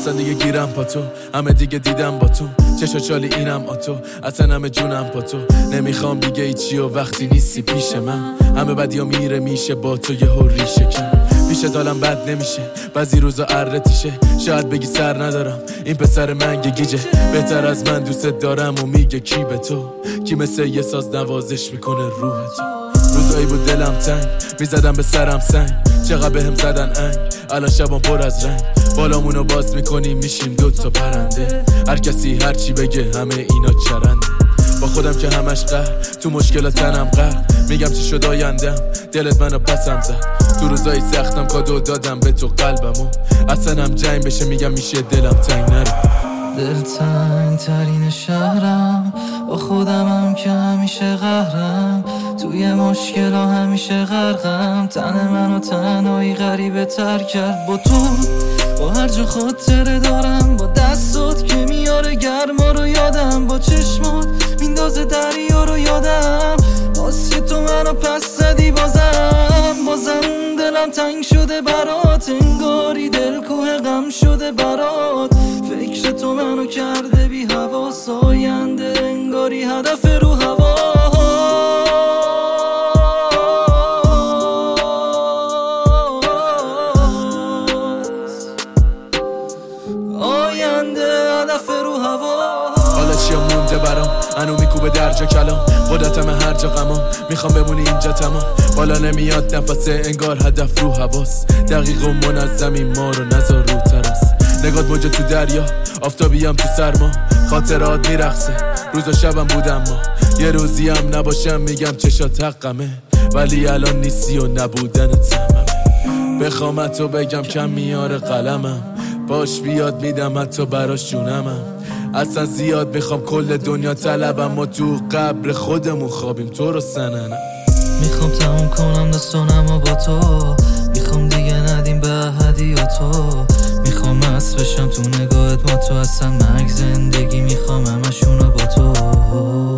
اصلا دیگه گیرم پا تو، همه دیگه دیدم با تو، چشا چالی اینم آتو، اصلا همه جونم پا تو، نمیخوام دیگه ایچی و وقتی نیستی پیش من، همه بدیا میره میشه با تو یه هوری شکن، پیش دالم بد نمیشه، بعضی روزا ارتیشه، شاید بگی سر ندارم، این پسر منگه گیجه، بهتر از من دوست دارم و میگه کی به تو، کی مثل یه ساز نوازش میکنه روح تو. روزایی بود دلم تنگ، میزدم به سرم سنگ، چقدر بهم زدن انگ، الان شبام پر از رنگ، بالامونو باز میکنیم میشیم دوتا پرنده، هر کسی هر چی بگه همه اینا چرنده، با خودم که همش قهر، تو مشکلات تنم غرق، میگم چی شد آیندم، دلت منو پسم زد، تو روزایی سختم کادو دادم به تو قلبمو، اصلا هم جنگ بشه میگم میشه دلم تنگ نره. دلتنگ ترین شهرم، با خودمم که همیشه قهرم، توی مشکل ها همیشه غرقم، تن منو تنهایی غریبه تر کرد با تو، با هر جا خاطره دارم، با دستات که میاره گرما رو یادم، با چشمات میندازه دریا رو یادم، واسه تو منو پس زدی بازم دلم تنگ شده برات، انگاری دل کوه غم شده برات، فکر تو منو کرده بی حواس، آینده انگاری هدف رو هوا، آینده هدف رو هوا. حالا چیا مونده برام، انو میکوبه درجا کلام، خودتم هر جا غمام، میخوام بمونی اینجا تمام، بالا نمیاد نفسه انگار هدف رو حواس، دقیق و منظمی ما رو نذار رو تراس، نگات موجه تو دریا، آفتابیم تو سرما، خاطرات میرقصه، روز و شبم بودم ما، یه روزی هم نباشم میگم چشات حقمه، ولی الان نیستی و نبودنت سممه، بخوام حتی بگم کم میاره قلمم، باش بیاد میدم حتی براش جونمم، اصلا زیاد میخوام کل دنیا طلبم، ما تو قبر خودمون خوابیم تو رو سننم، میخوام تموم کنم داستانم و با تو، میخوام دیگه ندیم به هدیاتو، میخوام مست بشم تو نگاهت، ما تو اصلا مرگ زندگی میخوام همشونو با تو.